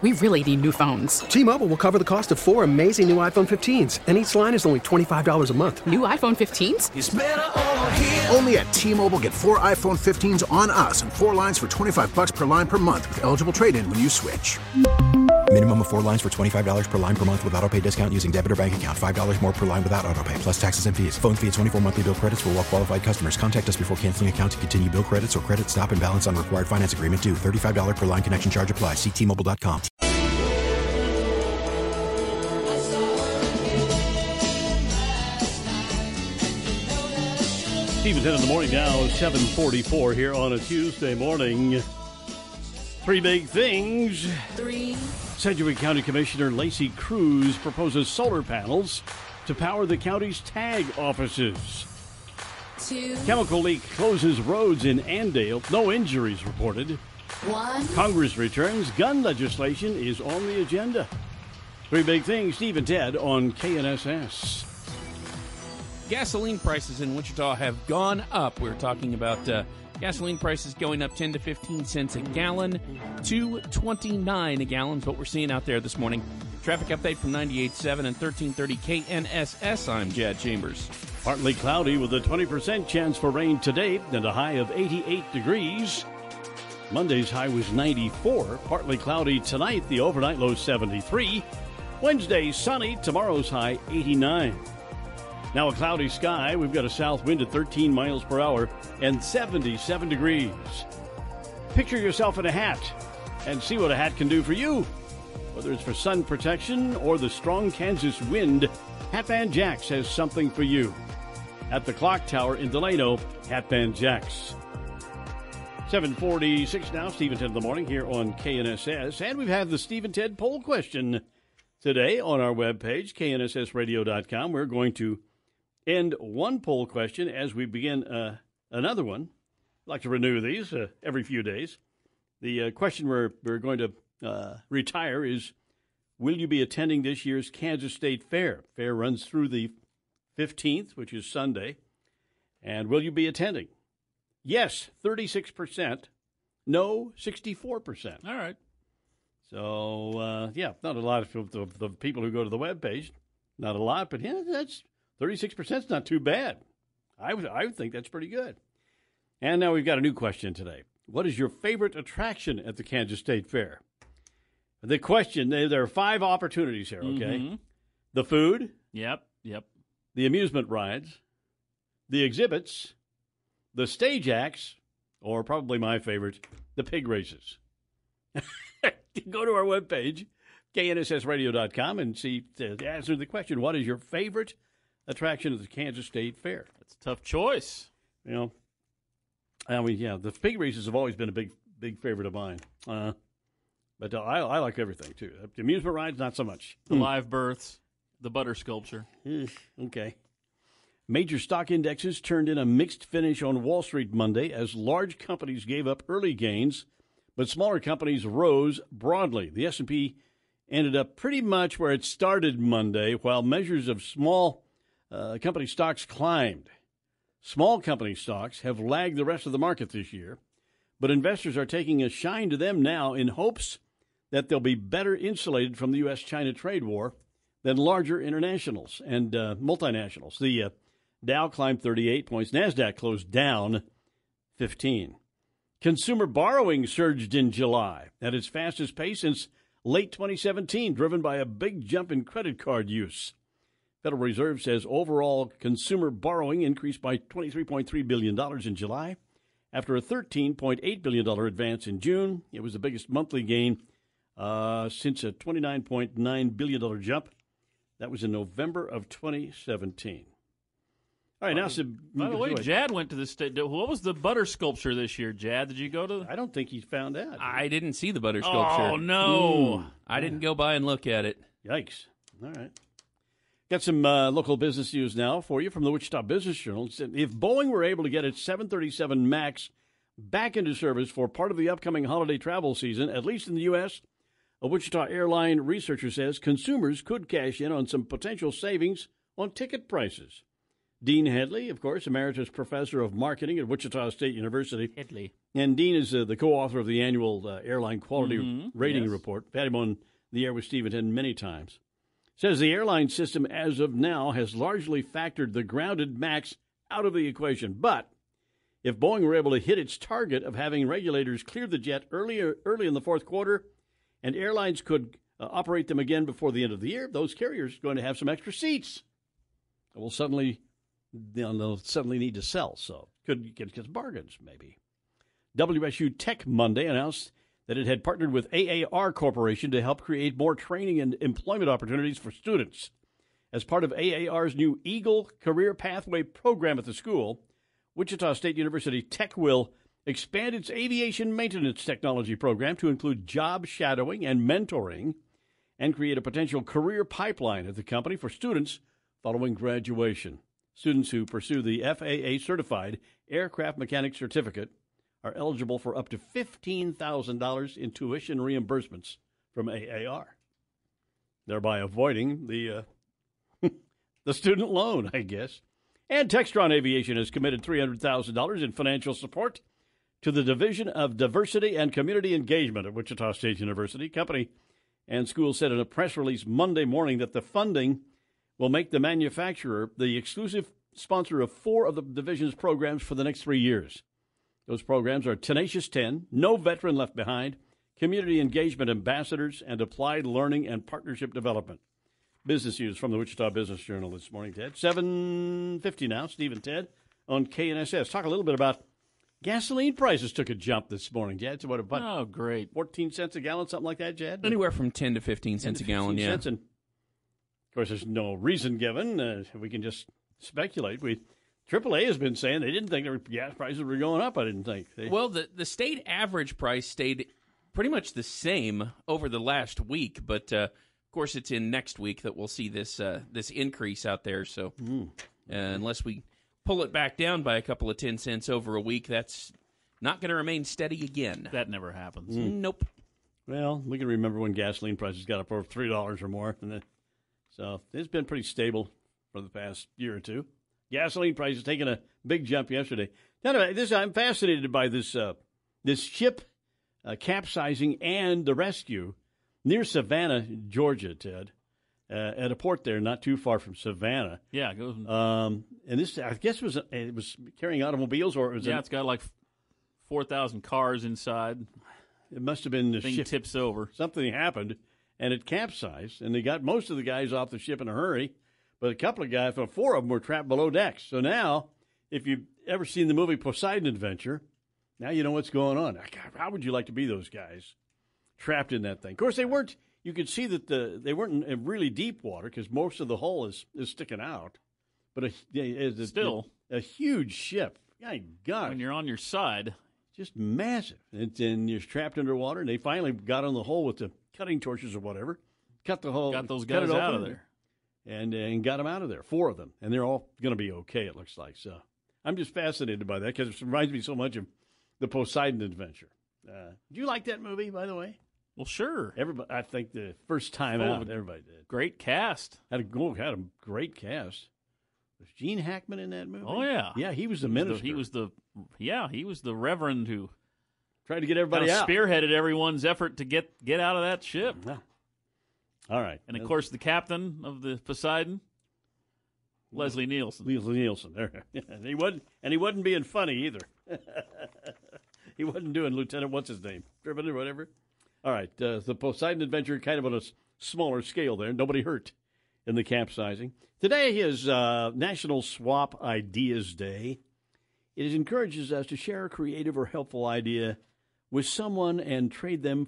We really need new phones. T-Mobile will cover the cost of 4 amazing new iPhone 15s, and each line is only $25 a month. New iPhone 15s? It's better over here. Only at T-Mobile, get 4 iPhone 15s on us and 4 lines for $25 per line per month with eligible trade-in when you switch. Minimum of 4 lines for $25 per line per month with autopay discount using debit or bank account. $5 more per line without autopay, plus taxes and fees. Phone fee at 24 monthly bill credits for well-qualified customers. Contact us before canceling account to continue bill credits or credit stop and balance on required finance agreement due. $35 per line connection charge applies. See T-Mobile.com. Stephen 10 in the morning now, 7:44 here on a Tuesday morning. 3 big things. 3. Sedgwick County Commissioner Lacey Cruz proposes solar panels to power the county's tag offices. 2. Chemical leak closes roads in Andale. No injuries reported. 1. Congress returns. Gun legislation is on the agenda. 3 big things. Steve and Ted on KNSS. Gasoline prices in Wichita have gone up. We're talking about gasoline prices going up 10 to 15 cents a gallon, $2.29 a gallon is what we're seeing out there this morning. Traffic update from 98.7 and 1330 KNSS. I'm Jad Chambers. Partly cloudy with a 20% chance for rain today and a high of 88 degrees. Monday's high was 94. Partly cloudy tonight, the overnight low 73. Wednesday sunny, tomorrow's high 89. Now a cloudy sky. We've got a south wind at 13 miles per hour and 77 degrees. Picture yourself in a hat and see what a hat can do for you. Whether it's for sun protection or the strong Kansas wind, Hatband Jacks has something for you. At the Clock Tower in Delano, Hatband Jacks. 7:46 now, Steve and Ted in the morning here on KNSS. And we've had the Steve and Ted poll question today on our webpage, knssradio.com. We're going to end one poll question as we begin another one. I'd like to renew these every few days. The question we're going to retire is, will you be attending this year's Kansas State Fair? Fair runs through the 15th, which is Sunday. And will you be attending? Yes, 36%. No, 64%. All right. So, not a lot of the people who go to the webpage. Not a lot, but yeah, that's 36% is not too bad. I would think that's pretty good. And now we've got a new question today. What is your favorite attraction at the Kansas State Fair? The question, there are 5 opportunities here, okay? Mm-hmm. The food. Yep. The amusement rides. The exhibits. The stage acts. Or probably my favorite, the pig races. Go to our webpage, knssradio.com, and see to answer the question, what is your favorite attraction at the Kansas State Fair? That's a tough choice. You know, the pig races have always been a big favorite of mine. But I like everything, too. The amusement rides, not so much. The live births, the butter sculpture. Okay. Major stock indexes turned in a mixed finish on Wall Street Monday as large companies gave up early gains, but smaller companies rose broadly. The S&P ended up pretty much where it started Monday, while measures of small company stocks climbed. Small company stocks have lagged the rest of the market this year, but investors are taking a shine to them now in hopes that they'll be better insulated from the U.S.-China trade war than larger internationals and multinationals. The Dow climbed 38 points. NASDAQ closed down 15. Consumer borrowing surged in July at its fastest pace since late 2017, driven by a big jump in credit card use. Federal Reserve says overall consumer borrowing increased by $23.3 billion in July after a $13.8 billion advance in June. It was the biggest monthly gain since a $29.9 billion jump. That was in November of 2017. All right, now, by the way, Jad went to the state. What was the butter sculpture this year, Jad? Did you go to? I don't think he found out. I didn't see the butter sculpture. Oh, no. I didn't go by and look at it. Yikes. All right. Got some local business news now for you from the Wichita Business Journal. If Boeing were able to get its 737 MAX back into service for part of the upcoming holiday travel season, at least in the U.S., a Wichita airline researcher says consumers could cash in on some potential savings on ticket prices. Dean Headley, of course, Emeritus Professor of Marketing at Wichita State University, And Dean is the co-author of the annual airline quality rating report. I've had him on the air with Steve and Ted many times. Says the airline system as of now has largely factored the grounded MAX out of the equation. But if Boeing were able to hit its target of having regulators clear the jet early in the fourth quarter, and airlines could operate them again before the end of the year, those carriers are going to have some extra seats. They'll suddenly need to sell. So could get some bargains, maybe. WSU Tech Monday announced that it had partnered with AAR Corporation to help create more training and employment opportunities for students. As part of AAR's new Eagle Career Pathway program at the school, Wichita State University Tech will expand its aviation maintenance technology program to include job shadowing and mentoring and create a potential career pipeline at the company for students following graduation. Students who pursue the FAA-certified aircraft mechanic certificate are eligible for up to $15,000 in tuition reimbursements from AAR, thereby avoiding the student loan, I guess. And Textron Aviation has committed $300,000 in financial support to the Division of Diversity and Community Engagement at Wichita State University. Company and school said in a press release Monday morning that the funding will make the manufacturer the exclusive sponsor of 4 of the division's programs for the next 3 years. Those programs are Tenacious 10, No Veteran Left Behind, Community Engagement Ambassadors, and Applied Learning and Partnership Development. Business news from the Wichita Business Journal this morning, Ted. 7:50 now, Steve and Ted on KNSS. Talk a little bit about gasoline prices took a jump this morning, Jed. So what about? Oh, great. 14 cents a gallon, something like that, Jed? Anywhere from 10 to 15 cents a gallon, yeah. And of course, there's no reason given. We can just speculate. AAA has been saying they didn't think their gas prices were going up, I didn't think. Well, the state average price stayed pretty much the same over the last week, but of course it's in next week that we'll see this increase out there. So unless we pull it back down by a couple of 10 cents over a week, that's not going to remain steady again. That never happens. Nope. Well, we can remember when gasoline prices got up over $3 or more. So it's been pretty stable for the past year or two. Gasoline prices taking a big jump yesterday. I'm fascinated by this ship capsizing and the rescue near Savannah, Georgia, Ted, at a port there not too far from Savannah. Yeah, it goes. And this, I guess, it was carrying automobiles, or it was it's got like 4,000 cars inside. It must have been the thing ship tips over. Something happened, and it capsized, and they got most of the guys off the ship in a hurry. But a couple of guys, 4 of them were trapped below decks. So now, if you've ever seen the movie Poseidon Adventure, now you know what's going on. God, how would you like to be those guys trapped in that thing? Of course, they weren't. You could see that they weren't in really deep water because most of the hull is sticking out. But still a huge ship. My God, when you're on your side, just massive, and you're trapped underwater. And they finally got on the hull with the cutting torches or whatever, cut the hull, got those guys out of there. And got them out of there, 4 of them. And they're all going to be okay, it looks like. So I'm just fascinated by that because it reminds me so much of the Poseidon Adventure. Do you like that movie, by the way? Well, sure. Everybody, I think the first time out, everybody did. Great cast. Had a great cast. Was Gene Hackman in that movie? Oh, yeah. Yeah, he was the minister. He was the reverend who tried to get everybody out. Spearheaded everyone's effort to get out of that ship. Yeah. All right. And, of course, the captain of the Poseidon, Leslie Nielsen. There. And he wasn't being funny either. He wasn't doing Lieutenant What's-His-Name, Driven or whatever. All right. The Poseidon Adventure kind of on a smaller scale there. Nobody hurt in the capsizing. Today is National Swap Ideas Day. It encourages us to share a creative or helpful idea with someone and trade them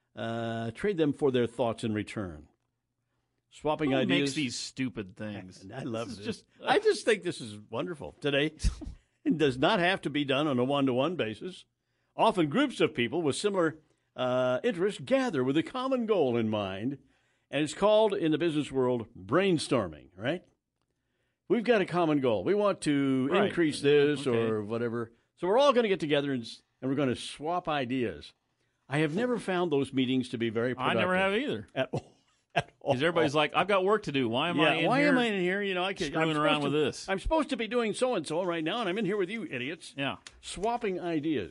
for their thoughts in return. Swapping ideas. Who makes these stupid things? I love this. I just think this is wonderful. Today, it does not have to be done on a one-to-one basis. Often groups of people with similar interests gather with a common goal in mind, and it's called, in the business world, brainstorming, right? We've got a common goal. We want to increase this or whatever. So we're all going to get together and we're going to swap ideas. I have never found those meetings to be very productive. I never have either. At all. Because everybody's like, I've got work to do. Why am I in here? You know, I'm screwing around with this. I'm supposed to be doing so-and-so right now, and I'm in here with you idiots. Yeah. Swapping ideas.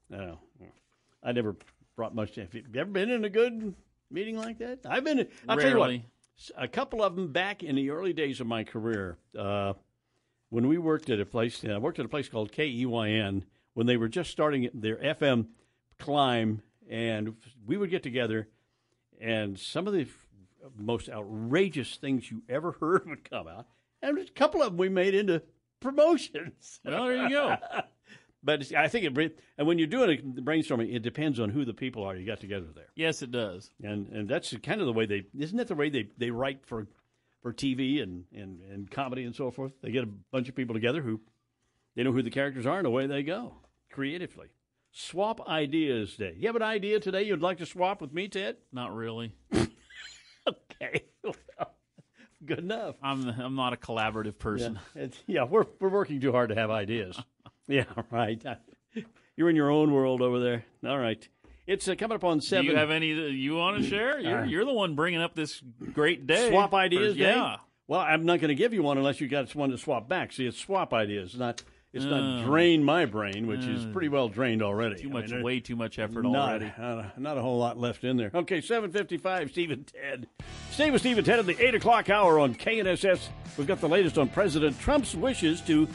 No, I never brought much. Have you ever been in a good meeting like that? I've been. I'll tell you what. A couple of them back in the early days of my career, when we worked at a place. I worked at a place called KEYN when they were just starting their FM climb, and we would get together, and some of the most outrageous things you ever heard would come out, and a couple of them we made into promotions. Well, there you go. But I think and when you're doing a brainstorming, it depends on who the people are you got together there. Yes, it does. And that's kind of the way isn't that the way they write for TV and comedy and so forth? They get a bunch of people together who they know who the characters are and away they go creatively. Swap ideas day. You have an idea today you'd like to swap with me, Ted? Not really. Okay. Well, good enough. I'm not a collaborative person. We're working too hard to have ideas. Yeah, right. You're in your own world over there. All right. It's coming up on 7. Do you have any that you want to share? You're the one bringing up this great day. Swap ideas day? Yeah. Well, I'm not going to give you one unless you got one to swap back. See, it's swap ideas. It's not drain my brain, which is pretty well drained already. Way too much effort already. Not a whole lot left in there. Okay, 7:55, Steve and Ted. Stay with Steve and Ted at the 8 o'clock hour on KNSS. We've got the latest on President Trump's wishes to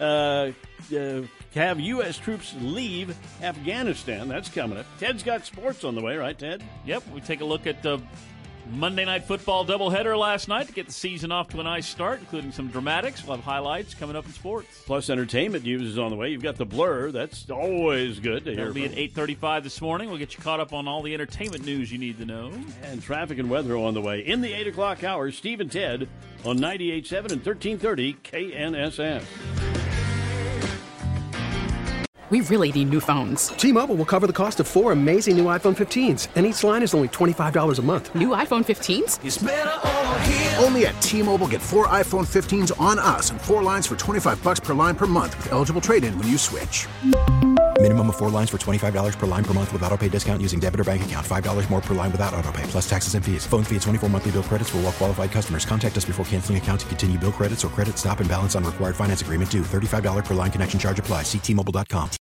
have U.S. troops leave Afghanistan. That's coming up. Ted's got sports on the way, right, Ted? Yep. We take a look at the Monday Night Football doubleheader last night to get the season off to a nice start, including some dramatics. We'll have highlights coming up in sports. Plus, entertainment news is on the way. You've got the Blur. That's always good to hear. It'll be at 8:35 this morning. We'll get you caught up on all the entertainment news you need to know. And traffic and weather on the way. In the 8 o'clock hour, Steve and Ted on 98.7 and 1330 KNSS. We really need new phones. T-Mobile will cover the cost of 4 amazing new iPhone 15s, and each line is only $25 a month. New iPhone 15s? It's better over here. Only at T-Mobile, get 4 iPhone 15s on us and 4 lines for $25 per line per month with eligible trade-in when you switch. Minimum of 4 lines for $25 per line per month with autopay discount using debit or bank account. $5 more per line without autopay, plus taxes and fees. Phone fee at 24 monthly bill credits for well-qualified customers. Contact us before canceling account to continue bill credits or credit stop and balance on required finance agreement due. $35 per line connection charge applies. See T-Mobile.com.